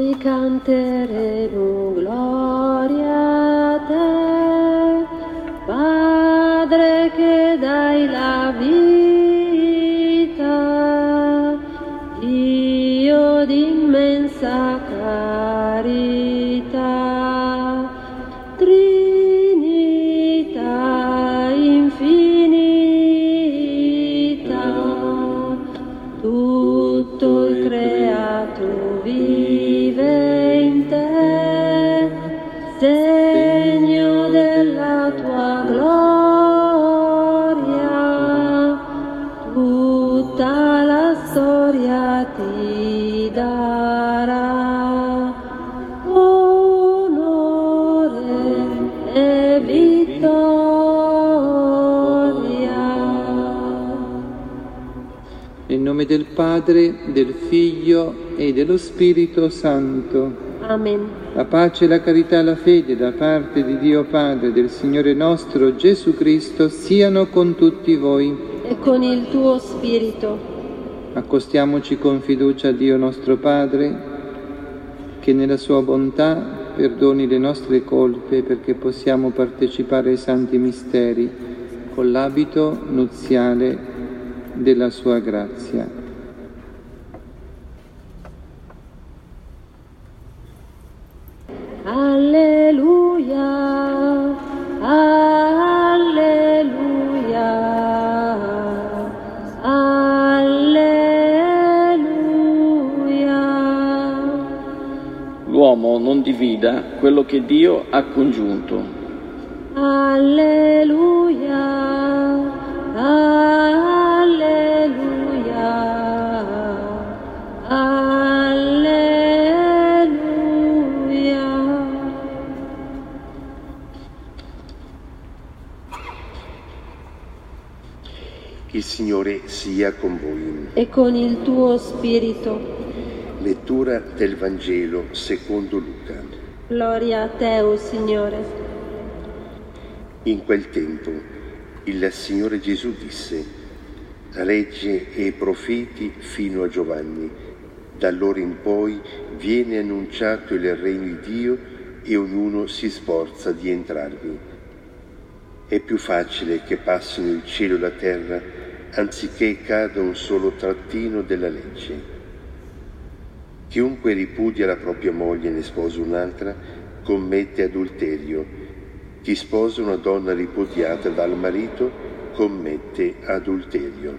canteremo gloria a te, Padre che dai la vita, Dio d'immensa carità, Trinità infinita, tutto il creato vive in te, segno della tua gloria, tutta la storia ti darà onore e vittoria. Nel nome del Padre, del Figlio e dello Spirito Santo. Amen. La pace, la carità e la fede da parte di Dio Padre e del Signore nostro Gesù Cristo siano con tutti voi. E con il tuo spirito. Accostiamoci con fiducia a Dio nostro Padre, che nella sua bontà perdoni le nostre colpe perché possiamo partecipare ai santi misteri con l'abito nuziale della sua grazia. Alleluia, alleluia, alleluia. L'uomo non divida quello che Dio ha congiunto. Alleluia, alleluia, alleluia. Il Signore sia con voi. E con il tuo spirito. Lettura del Vangelo secondo Luca. Gloria a te, o Signore. In quel tempo il Signore Gesù disse: la legge e i profeti fino a Giovanni. Da allora in poi viene annunciato il regno di Dio e ognuno si sforza di entrarvi. È più facile che passino il cielo e la terra anziché cada un solo trattino della legge. Chiunque ripudia la propria moglie e ne sposa un'altra commette adulterio. Chi sposa una donna ripudiata dal marito commette adulterio.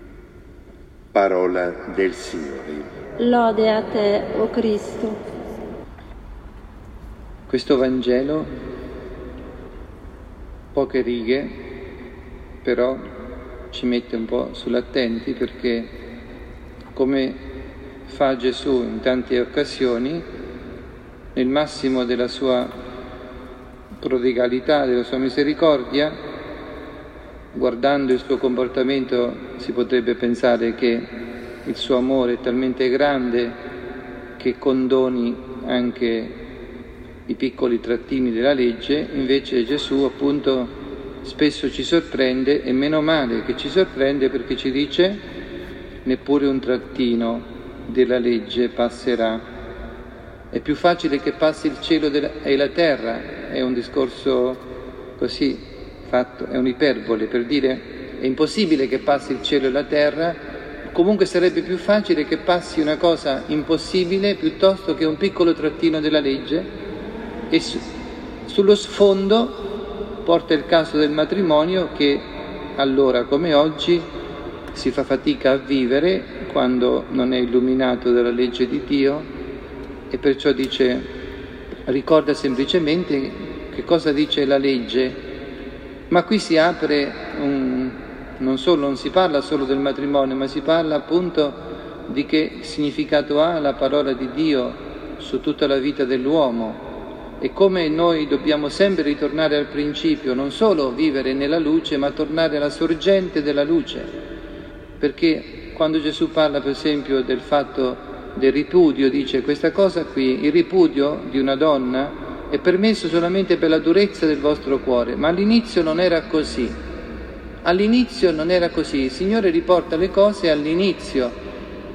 Parola del Signore. Lode a te, o Cristo. Questo Vangelo, poche righe, però ci mette un po' sull'attenti perché, come fa Gesù in tante occasioni, nel massimo della sua prodigalità, della sua misericordia, guardando il suo comportamento si potrebbe pensare che il suo amore è talmente grande che condoni anche i piccoli trattini della legge. Invece Gesù appunto spesso ci sorprende, e meno male che ci sorprende, perché ci dice: neppure un trattino della legge passerà. È più facile che passi il cielo e la terra, è un discorso così fatto, è un'iperbole per dire è impossibile che passi il cielo e la terra. Comunque sarebbe più facile che passi una cosa impossibile piuttosto che un piccolo trattino della legge. E sullo sfondo porta il caso del matrimonio, che allora come oggi si fa fatica a vivere quando non è illuminato dalla legge di Dio, e perciò dice, ricorda semplicemente che cosa dice la legge. Ma qui si apre non si parla solo del matrimonio, ma si parla appunto di che significato ha la parola di Dio su tutta la vita dell'uomo, e come noi dobbiamo sempre ritornare al principio, non solo vivere nella luce, ma tornare alla sorgente della luce. Perché quando Gesù parla per esempio del fatto del ripudio, dice questa cosa qui, il ripudio di una donna è permesso solamente per la durezza del vostro cuore, ma all'inizio non era così. All'inizio non era così, il Signore riporta le cose all'inizio,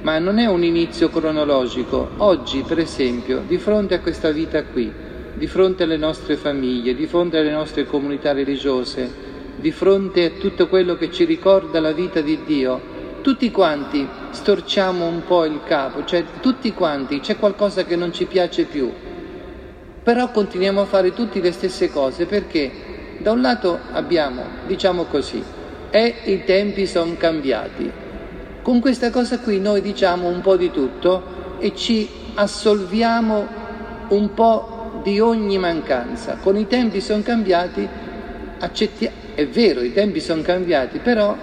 ma non è un inizio cronologico. Oggi, per esempio, di fronte a questa vita qui, di fronte alle nostre famiglie, di fronte alle nostre comunità religiose, di fronte a tutto quello che ci ricorda la vita di Dio, tutti quanti storciamo un po' il capo, cioè tutti quanti c'è qualcosa che non ci piace più, però continuiamo a fare tutte le stesse cose perché da un lato abbiamo, diciamo così, i tempi sono cambiati. Con questa cosa qui noi diciamo un po' di tutto e ci assolviamo un po' di ogni mancanza. Con i tempi sono cambiati, è vero, i tempi sono cambiati, però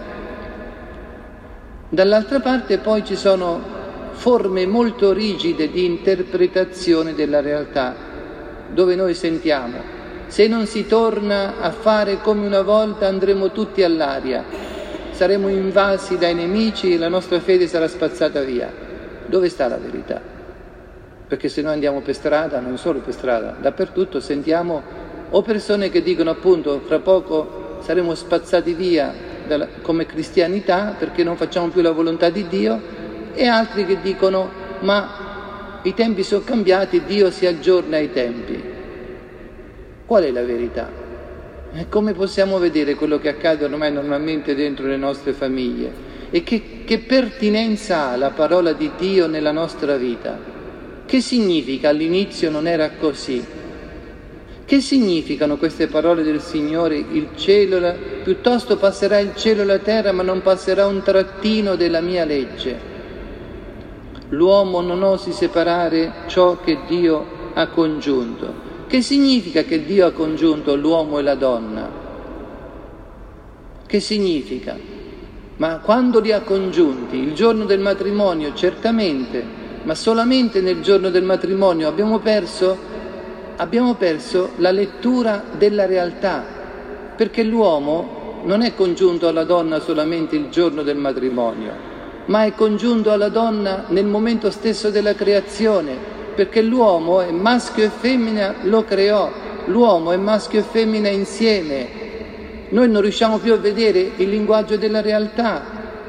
dall'altra parte poi ci sono forme molto rigide di interpretazione della realtà, dove noi sentiamo: se non si torna a fare come una volta andremo tutti all'aria, saremo invasi dai nemici e la nostra fede sarà spazzata via. Dove sta la verità? Perché se noi andiamo per strada, non solo per strada, dappertutto sentiamo o persone che dicono appunto fra poco saremo spazzati via come cristianità perché non facciamo più la volontà di Dio, e altri che dicono ma i tempi sono cambiati, Dio si aggiorna ai tempi. Qual è la verità? E come possiamo vedere quello che accade ormai normalmente dentro le nostre famiglie? E che pertinenza ha la parola di Dio nella nostra vita? Che significa all'inizio non era così? Che significano queste parole del Signore? Il cielo, piuttosto passerà il cielo e la terra, ma non passerà un trattino della mia legge. L'uomo non osi separare ciò che Dio ha congiunto. Che significa che Dio ha congiunto l'uomo e la donna? Che significa? Ma quando li ha congiunti? Il giorno del matrimonio, certamente, ma solamente nel giorno del matrimonio abbiamo perso la lettura della realtà, perché l'uomo non è congiunto alla donna solamente il giorno del matrimonio, ma è congiunto alla donna nel momento stesso della creazione, perché l'uomo è maschio e femmina, lo creò, l'uomo è maschio e femmina insieme. Noi non riusciamo più a vedere il linguaggio della realtà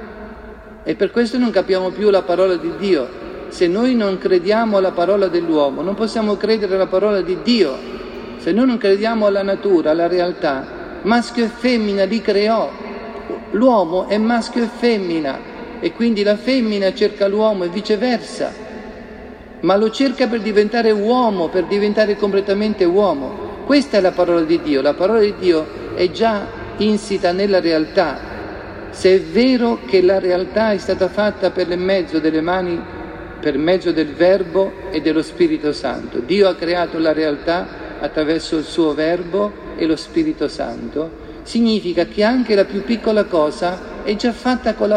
e per questo non capiamo più la parola di Dio. Se noi non crediamo alla parola dell'uomo, non possiamo credere alla parola di Dio. Se noi non crediamo alla natura, alla realtà, maschio e femmina li creò. L'uomo è maschio e femmina e quindi la femmina cerca l'uomo e viceversa, ma lo cerca per diventare uomo, per diventare completamente uomo. Questa è la parola di Dio. La parola di Dio è già insita nella realtà. Se è vero che la realtà è stata fatta per mezzo delle mani, per mezzo del Verbo e dello Spirito Santo. Dio ha creato la realtà attraverso il suo Verbo e lo Spirito Santo. Significa che anche la più piccola cosa è già fatta con la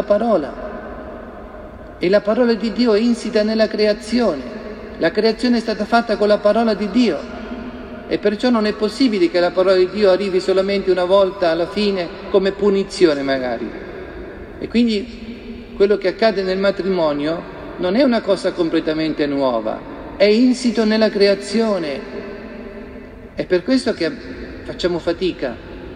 parola. E la parola di Dio è insita nella creazione. La creazione è stata fatta con la parola di Dio. E perciò non è possibile che la parola di Dio arrivi solamente una volta alla fine come punizione magari. E quindi quello che accade nel matrimonio non è una cosa completamente nuova, è insito nella creazione. È per questo che facciamo fatica.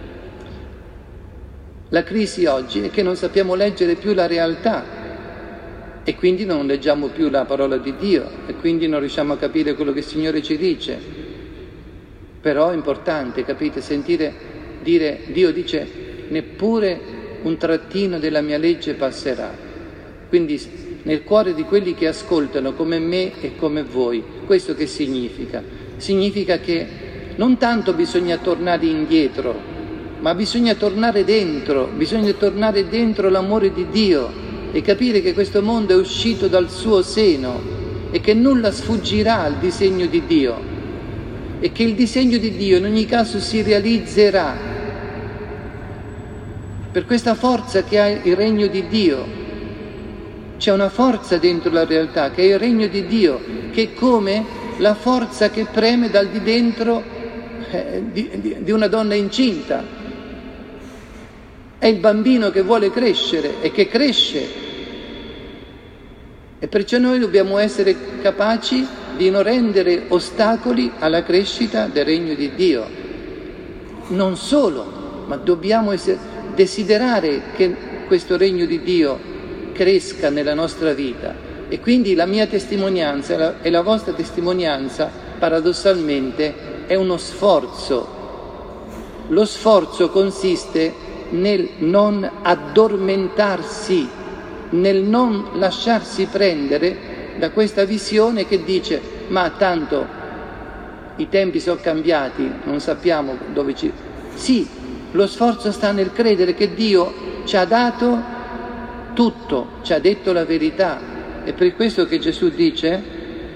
La crisi oggi è che non sappiamo leggere più la realtà e quindi non leggiamo più la parola di Dio e quindi non riusciamo a capire quello che il Signore ci dice. Però è importante, capite, sentire dire, Dio dice, neppure un trattino della mia legge passerà. Quindi nel cuore di quelli che ascoltano come me e come voi. Questo che significa? Significa che non tanto bisogna tornare indietro, ma bisogna tornare dentro l'amore di Dio e capire che questo mondo è uscito dal suo seno e che nulla sfuggirà al disegno di Dio e che il disegno di Dio in ogni caso si realizzerà per questa forza che ha il regno di Dio. C'è una forza dentro la realtà che è il regno di Dio, che è come la forza che preme dal di dentro di una donna incinta. È il bambino che vuole crescere e che cresce. E perciò noi dobbiamo essere capaci di non rendere ostacoli alla crescita del regno di Dio. Non solo, ma dobbiamo desiderare che questo regno di Dio cresca nella nostra vita, E quindi la mia testimonianza e la vostra testimonianza, paradossalmente, è uno sforzo. Lo sforzo consiste nel non addormentarsi, nel non lasciarsi prendere da questa visione che dice: ma tanto i tempi sono cambiati, non sappiamo dove ci... Sì, lo sforzo sta nel credere che Dio ci ha dato tutto, ci ha detto la verità. È per questo che Gesù dice: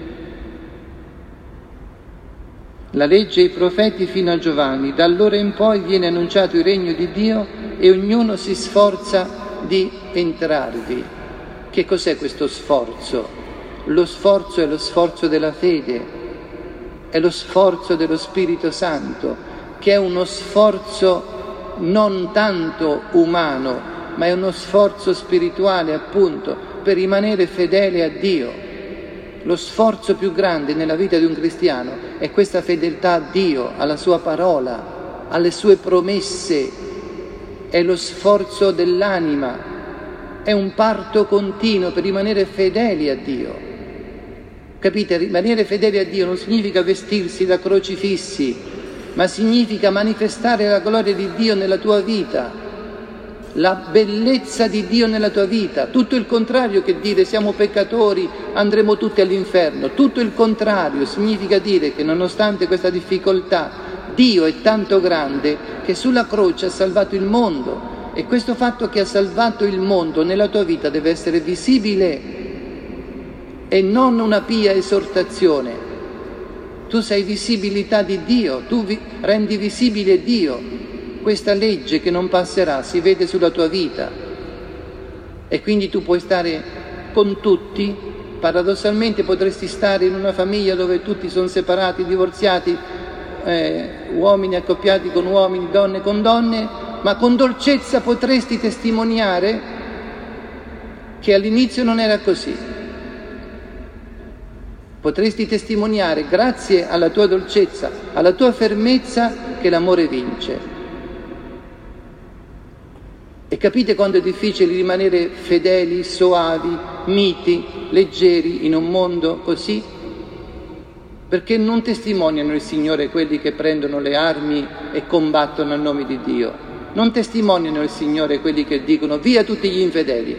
la legge e i profeti fino a Giovanni, da allora in poi viene annunciato il regno di Dio e ognuno si sforza di entrarvi. Che cos'è questo sforzo? Lo sforzo è lo sforzo della fede, è lo sforzo dello Spirito Santo, che è uno sforzo non tanto umano, ma è uno sforzo spirituale, appunto, per rimanere fedele a Dio. Lo sforzo più grande nella vita di un cristiano è questa fedeltà a Dio, alla sua parola, alle sue promesse. È lo sforzo dell'anima, è un parto continuo per rimanere fedeli a Dio. Capite? Rimanere fedeli a Dio non significa vestirsi da crocifissi, ma significa manifestare la gloria di Dio nella tua vita, la bellezza di Dio nella tua vita. Tutto il contrario che dire siamo peccatori, andremo tutti all'inferno. Tutto il contrario significa dire che nonostante questa difficoltà, Dio è tanto grande che sulla croce ha salvato il mondo, e questo fatto che ha salvato il mondo nella tua vita deve essere visibile e non una pia esortazione. Tu sei visibilità di Dio, tu rendi visibile Dio. Questa legge che non passerà si vede sulla tua vita, e quindi tu puoi stare con tutti. Paradossalmente potresti stare in una famiglia dove tutti sono separati, divorziati, uomini accoppiati con uomini, donne con donne, ma con dolcezza potresti testimoniare che all'inizio non era così. Potresti testimoniare, grazie alla tua dolcezza, alla tua fermezza, che l'amore vince. E capite quanto è difficile rimanere fedeli, soavi, miti, leggeri in un mondo così? Perché non testimoniano il Signore quelli che prendono le armi e combattono a nome di Dio. Non testimoniano il Signore quelli che dicono via tutti gli infedeli.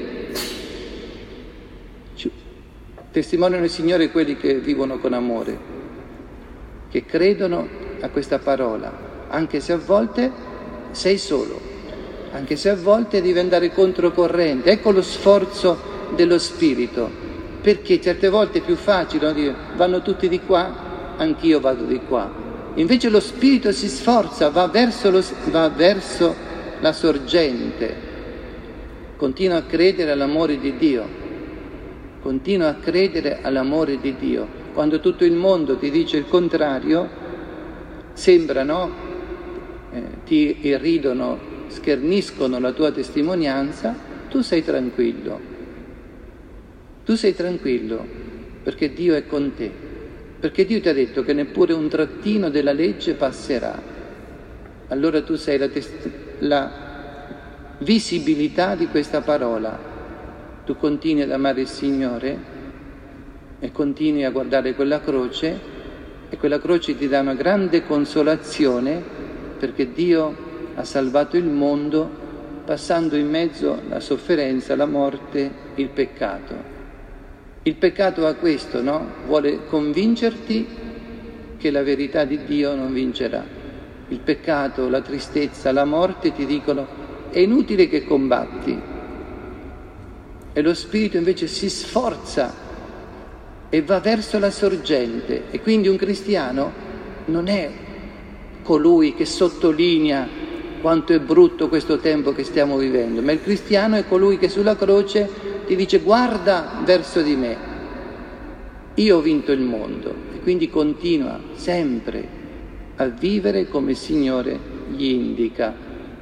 Testimoniano il Signore quelli che vivono con amore, che credono a questa parola, anche se a volte sei solo, anche se a volte devi andare controcorrente. Ecco lo sforzo dello Spirito, perché certe volte è più facile dire vanno tutti di qua, anch'io vado di qua. Invece lo Spirito si sforza, va verso la sorgente, continua a credere all'amore di Dio, continua a credere all'amore di Dio. Quando tutto il mondo ti dice il contrario, sembra, no? Ti irridono, scherniscono la tua testimonianza, tu sei tranquillo. Tu sei tranquillo perché Dio è con te, perché Dio ti ha detto che neppure un trattino della legge passerà. Allora tu sei la visibilità di questa parola. Tu continui ad amare il Signore e continui a guardare quella croce, e quella croce ti dà una grande consolazione, perché Dio ha salvato il mondo passando in mezzo alla sofferenza, la morte, il peccato. Il peccato ha questo, no? Vuole convincerti che la verità di Dio non vincerà. Il peccato, la tristezza, la morte ti dicono è inutile che combatti. E lo Spirito invece si sforza e va verso la sorgente. E quindi un cristiano non è colui che sottolinea quanto è brutto questo tempo che stiamo vivendo, ma il cristiano è colui che sulla croce ti dice guarda verso di me, io ho vinto il mondo, e quindi continua sempre a vivere come il Signore gli indica.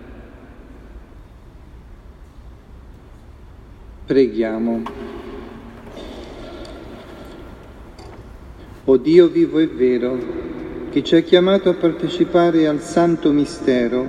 Preghiamo. O Dio vivo e vero, che ci ha chiamato a partecipare al santo mistero,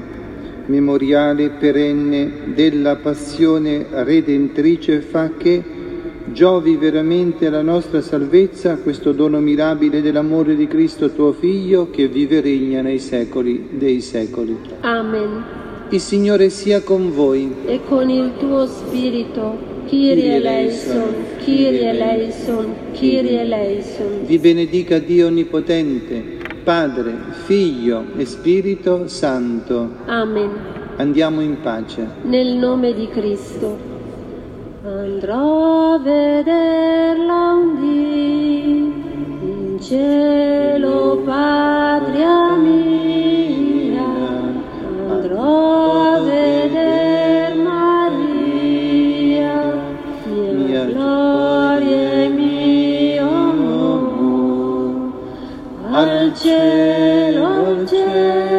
memoriale perenne della passione redentrice, fa che, giovi veramente alla nostra salvezza questo dono mirabile dell'amore di Cristo tuo Figlio, che vive e regna nei secoli dei secoli. Amen. Il Signore sia con voi. E con il tuo spirito. Kyrie eleison, Kyrie eleison, Kyrie eleison. Vi benedica Dio Onnipotente, Padre, Figlio e Spirito Santo. Amen. Andiamo in pace. Nel nome di Cristo. Andrò a vederla un dì in cielo, patria mia. Andrò a veder Maria, mia gloria e mio amor. Al cielo, al cielo.